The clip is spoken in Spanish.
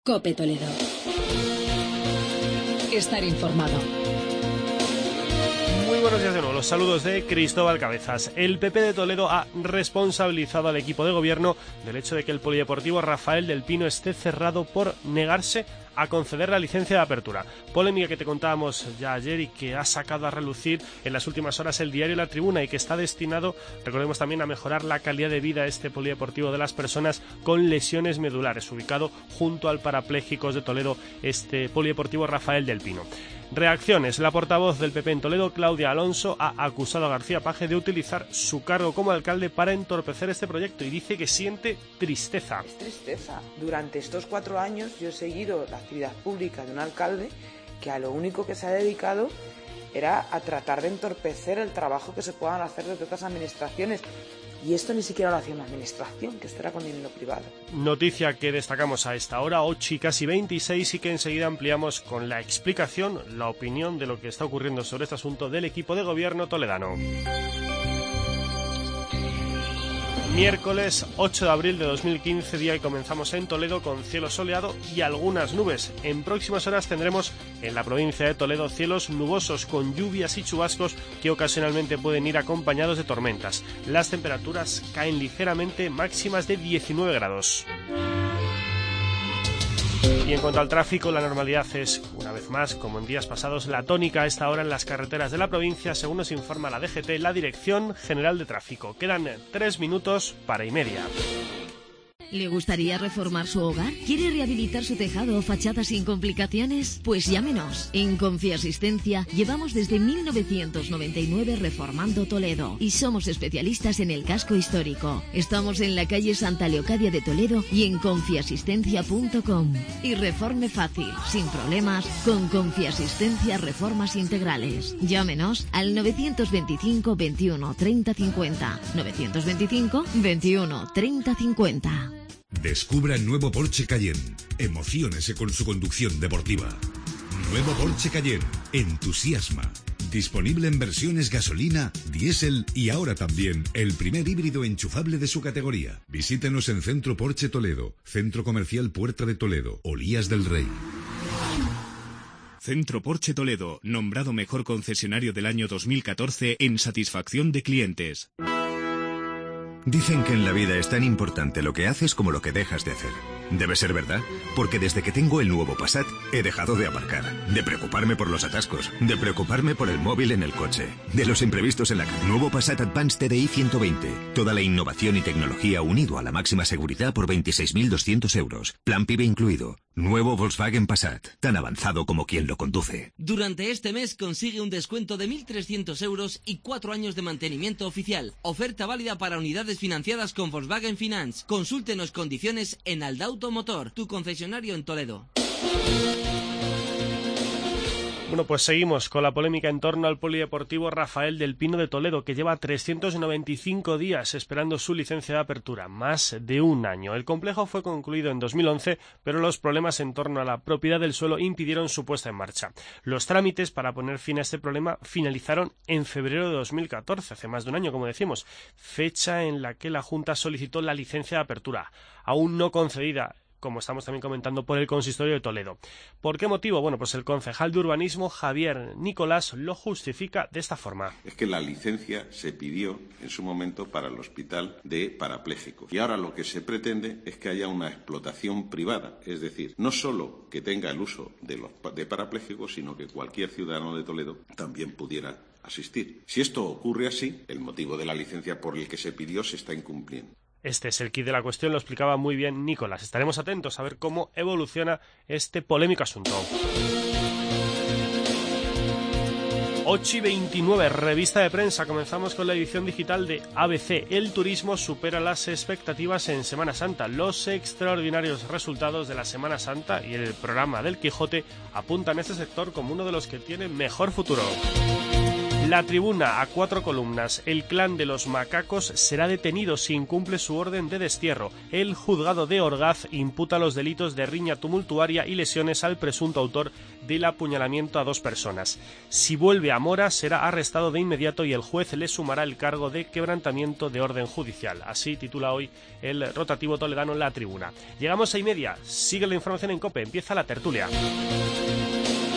COPE Toledo. Estar informado. Muy buenos días de nuevo, los saludos de Cristóbal Cabezas. El PP de Toledo ha responsabilizado al equipo de gobierno del hecho de que el Polideportivo Rafael del Pino esté cerrado por negarse a conceder la licencia de apertura. Polémica que te contábamos ya ayer y que ha sacado a relucir en las últimas horas el diario La Tribuna y que está destinado, recordemos también, a mejorar la calidad de vida este polideportivo de las personas con lesiones medulares, ubicado junto al Parapléjicos de Toledo, este Polideportivo Rafael del Pino. Reacciones. La portavoz del PP en Toledo, Claudia Alonso, ha acusado a García Paje de utilizar su cargo como alcalde para entorpecer este proyecto y dice que siente tristeza. Es tristeza. Durante estos 4 años yo he seguido la actividad pública de un alcalde que a lo único que se ha dedicado era a tratar de entorpecer el trabajo que se puedan hacer desde otras administraciones. Y esto ni siquiera lo hacía una administración, que esto era con dinero privado. Noticia que destacamos a esta hora, 8 y casi 26, y que enseguida ampliamos con la explicación, la opinión de lo que está ocurriendo sobre este asunto del equipo de gobierno toledano. Miércoles 8 de abril de 2015, día que comenzamos en Toledo con cielo soleado y algunas nubes. En próximas horas tendremos en la provincia de Toledo cielos nubosos con lluvias y chubascos que ocasionalmente pueden ir acompañados de tormentas. Las temperaturas caen ligeramente, máximas de 19 grados. Y en cuanto al tráfico, la normalidad es, una vez más, como en días pasados, la tónica a esta hora en las carreteras de la provincia, según nos informa la DGT, la Dirección General de Tráfico. Quedan 3 minutos para y media. ¿Le gustaría reformar su hogar? ¿Quiere rehabilitar su tejado o fachada sin complicaciones? Pues llámenos. En Confiasistencia llevamos desde 1999 reformando Toledo y somos especialistas en el casco histórico. Estamos en la calle Santa Leocadia de Toledo y en confiasistencia.com. Y reforme fácil, sin problemas, con Confiasistencia Reformas Integrales. Llámenos al 925 21 30 50. 925 21 30 50. Descubra el nuevo Porsche Cayenne. Emociónese con su conducción deportiva. Nuevo Porsche Cayenne. Entusiasma. Disponible en versiones gasolina, diésel y ahora también el primer híbrido enchufable de su categoría. Visítenos en Centro Porsche Toledo, Centro Comercial Puerta de Toledo, Olías del Rey. Centro Porsche Toledo, nombrado mejor concesionario del año 2014 en satisfacción de clientes. Dicen que en la vida es tan importante lo que haces como lo que dejas de hacer. Debe ser verdad, porque desde que tengo el nuevo Passat he dejado de aparcar, de preocuparme por los atascos, de preocuparme por el móvil en el coche, de los imprevistos en la calle. Nuevo Passat Advance TDI 120. Toda la innovación y tecnología unido a la máxima seguridad por 26.200 euros. Plan PIB incluido. Nuevo Volkswagen Passat, tan avanzado como quien lo conduce. Durante este mes consigue un descuento de 1.300 euros y 4 años de mantenimiento oficial. Oferta válida para unidades financiadas con Volkswagen Finance. Consúltenos condiciones en Aldauto Motor, tu concesionario en Toledo. Bueno, pues seguimos con la polémica en torno al Polideportivo Rafael del Pino de Toledo, que lleva 395 días esperando su licencia de apertura, más de un año. El complejo fue concluido en 2011, pero los problemas en torno a la propiedad del suelo impidieron su puesta en marcha. Los trámites para poner fin a este problema finalizaron en febrero de 2014, hace más de un año, como decimos, fecha en la que la Junta solicitó la licencia de apertura, aún no concedida, como estamos también comentando, por el Consistorio de Toledo. ¿Por qué motivo? Bueno, pues el concejal de urbanismo, Javier Nicolás, lo justifica de esta forma. Es que la licencia se pidió en su momento para el hospital de parapléjicos. Y ahora lo que se pretende es que haya una explotación privada. Es decir, no solo que tenga el uso de parapléjicos, sino que cualquier ciudadano de Toledo también pudiera asistir. Si esto ocurre así, el motivo de la licencia por el que se pidió se está incumpliendo. Este es el quid de la cuestión, lo explicaba muy bien Nicolás. Estaremos atentos a ver cómo evoluciona este polémico asunto. 8:29, revista de prensa. Comenzamos con la edición digital de ABC. El turismo supera las expectativas en Semana Santa. Los extraordinarios resultados de la Semana Santa y el programa del Quijote apuntan a este sector como uno de los que tiene mejor futuro. La Tribuna, a 4 columnas. El clan de los macacos será detenido si incumple su orden de destierro. El juzgado de Orgaz imputa los delitos de riña tumultuaria y lesiones al presunto autor del apuñalamiento a 2 personas. Si vuelve a Mora, será arrestado de inmediato y el juez le sumará el cargo de quebrantamiento de orden judicial. Así titula hoy el rotativo toledano en La Tribuna. Llegamos a 1:30. Sigue la información en COPE. Empieza la tertulia.